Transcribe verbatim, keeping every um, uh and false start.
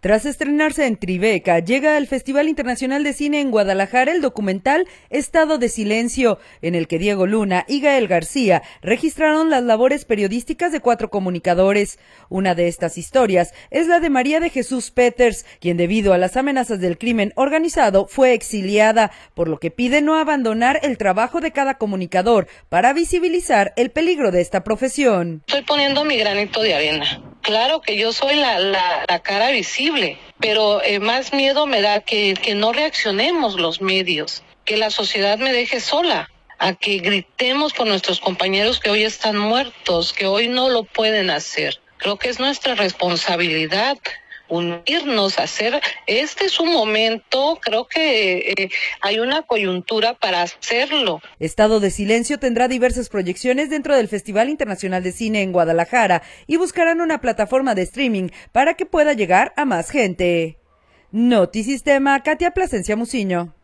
Tras estrenarse en Tribeca, llega al Festival Internacional de Cine en Guadalajara el documental Estado de Silencio, en el que Diego Luna y Gael García registraron las labores periodísticas de cuatro comunicadores. Una de estas historias es la de María de Jesús Peters, quien debido a las amenazas del crimen organizado fue exiliada, por lo que pide no abandonar el trabajo de cada comunicador para visibilizar el peligro de esta profesión. Estoy poniendo mi granito de arena. Claro que yo soy la, la, la cara visible, pero eh, más miedo me da que, que no reaccionemos los medios, que la sociedad me deje sola, a que gritemos por nuestros compañeros que hoy están muertos, que hoy no lo pueden hacer. Creo que es nuestra responsabilidad unirnos a hacer, este es un momento, creo que eh, hay una coyuntura para hacerlo. Estado de Silencio tendrá diversas proyecciones dentro del Festival Internacional de Cine en Guadalajara y buscarán una plataforma de streaming para que pueda llegar a más gente. Notisistema, Katia Plasencia Muciño.